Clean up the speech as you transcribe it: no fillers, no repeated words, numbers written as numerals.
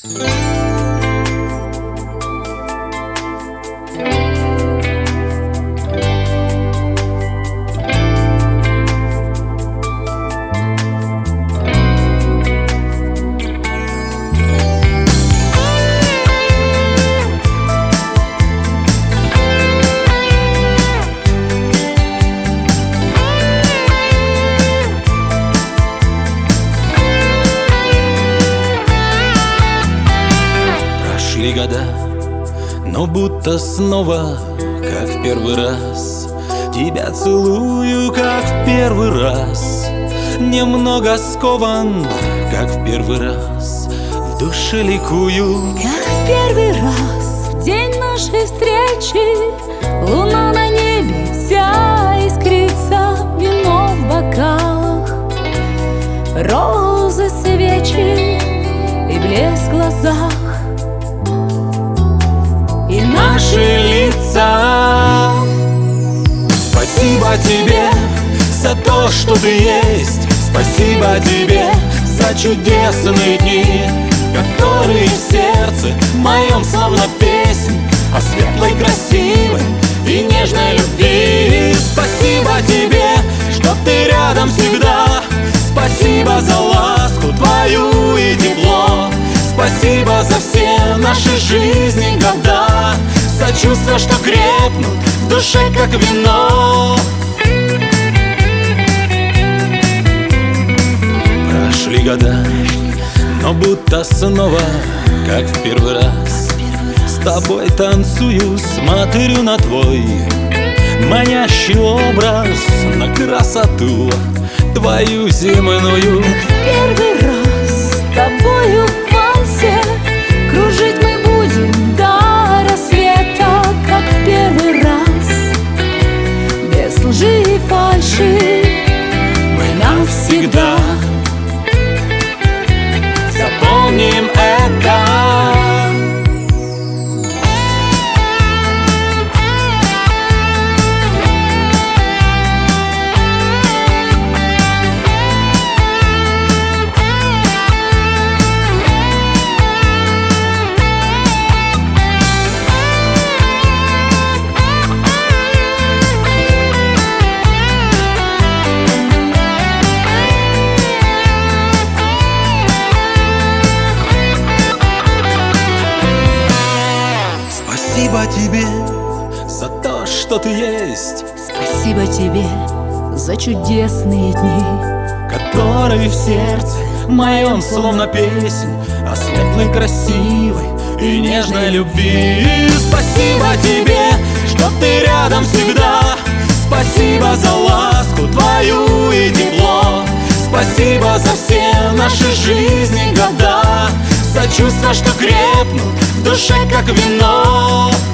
Прошли года, но будто снова, как в первый раз, тебя целую, как в первый раз. Немного скован, как в первый раз, в душе ликую, как в первый раз. В день нашей встречи луна на небе вся искрится, вино в бокалах, розы, свечи и блеск в глазах, и наши лица. Спасибо тебе за то, что ты есть. Спасибо тебе за чудесные дни, которые в сердце моем словно песнь о светлой, красивой и нежной любви. Спасибо тебе, что ты рядом всегда. Спасибо за ласку твою и тепло. Спасибо за все наши жизни года, за чувства, что крепнут в душе, как вино. Прошли года, но будто снова, как в первый раз, с тобой танцую, смотрю на твой манящий образ, на красоту твою земную. как в первый раз с тобою в вальсе кружить мы будем до рассвета, как в первый раз, без лжи и фальши мы навсегда запомним это. Спасибо тебе за то, что ты есть. Спасибо тебе за чудесные дни, которые в сердце моем словно песнь о светлой, красивой и нежной любви. Спасибо тебе, что ты рядом всегда. Спасибо за ласку твою и тепло. Спасибо за все наши жизни года, за чувства, что крепнут в душе, как вино.